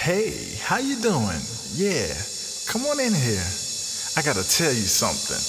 Hey, how you doing? Yeah, come on in here. I gotta tell you something.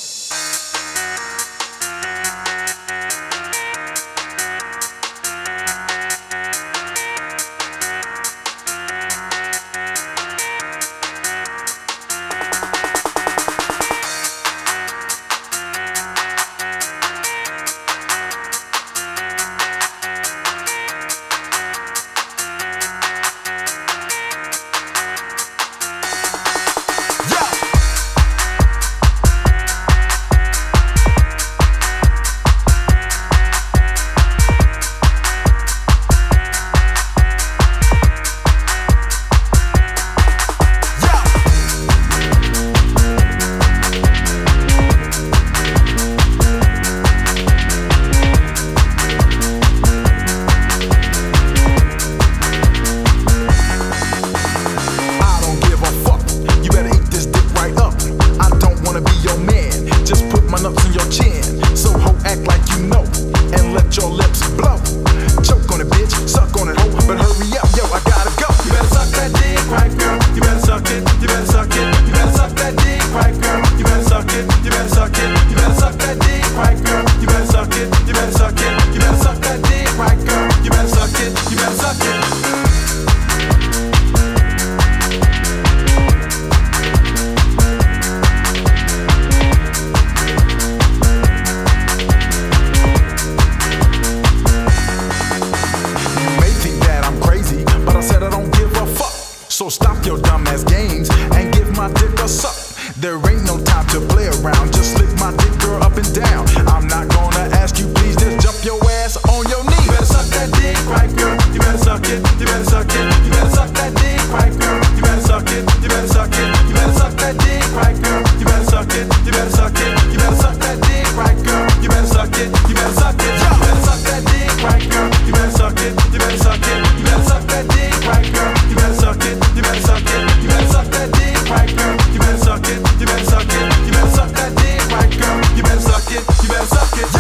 So stop your dumbass games and give my dick a suck. There ain't no time to play around. Just lick my dick, girl, up and down. I'm not gonna ask you, please just jump your ass on your knees. You better suck that dick right, girl. You better suck it. You better suck it. You better suck that dick right, girl. You better suck it. You better suck it. You better suck that dick right, girl. You better suck it. You better suck it. You better suck that dick right, girl. You better suck it. You better suck it. You better suck that dick right, girl. You better suck it. You better suck it. You better suck that dick right, girl. You better suck it. You better suck it. You better suck that dick right, girl. You better suck it. You better suck it. You better suck that dick right, girl. You better suck it. You better suck it.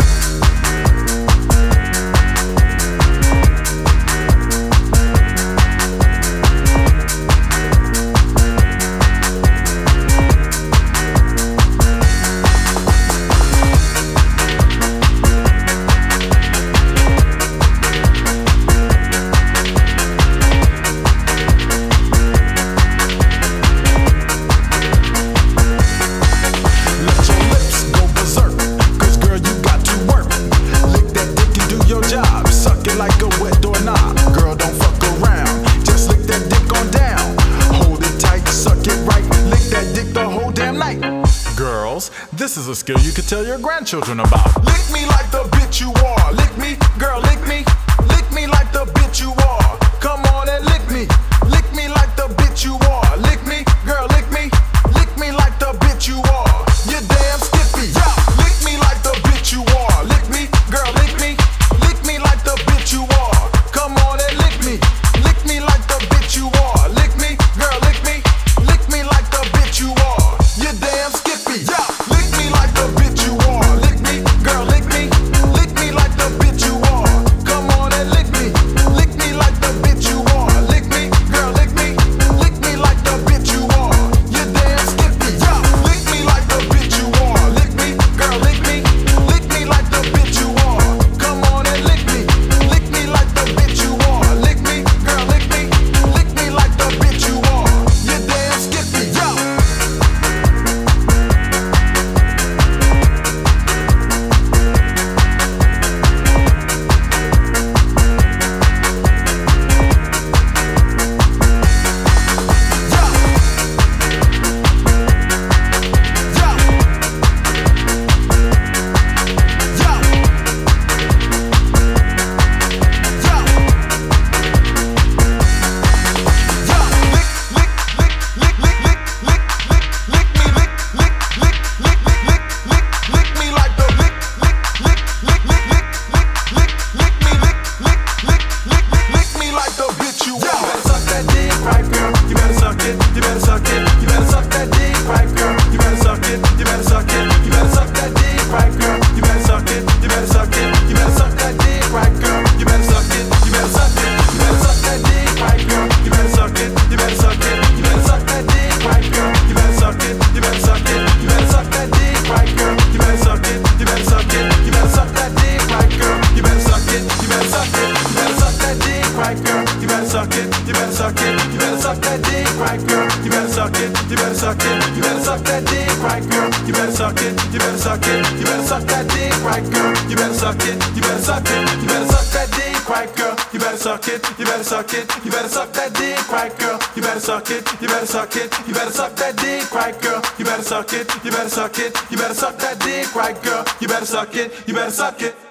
Like a wet doorknob, girl, don't fuck around. Just lick that dick on down. Hold it tight, suck it right, lick that dick the whole damn night. Girls, this is a skill you could tell your grandchildren about. Lick me like the bitch you are. Lick me, girl, lick me. Lick me like the bitch you are. Come on and lick me. Lick me like the bitch you are. Lick me, girl, lick me. Lick me like the bitch you are. You damn skippy. Yeah. Lick me like the bitch you are. Lick me, girl, lick me. Lick me like the bitch you are. Come on and lick me. Lick me like the bitch you are. Lick me, girl, lick me. Lick me like the bitch you are. You damn skippy. Yeah. Lick me like the bitch you are. Lick me, girl, lick me. Lick me like the bitch you are. Come on and lick me. Lick me like the bitch you are. Lick me, girl, lick me. Lick me like the bitch you are. You damn skippy. Yeah. Lick me like the bitch you are. Lick me, girl, lick me. Lick me like the bitch you are. Come on and lick me. Lick me like the bitch you are. Lick me, girl, lick me. Lick me like the bitch you are. You damn skippy. Yeah. You better suck it. suck it. You better suck that dick right, girl. You better suck it. You better suck it. You better suck that dick right, girl. You better suck it. You better suck it. You better suck that dick right, girl. You better suck it. You better suck it. You better suck that dick right, girl. You better suck it. You better suck it. You better suck that dick right, girl. You better suck it. You better suck it. You better suck that dick right, girl. You better suck it. You better suck it.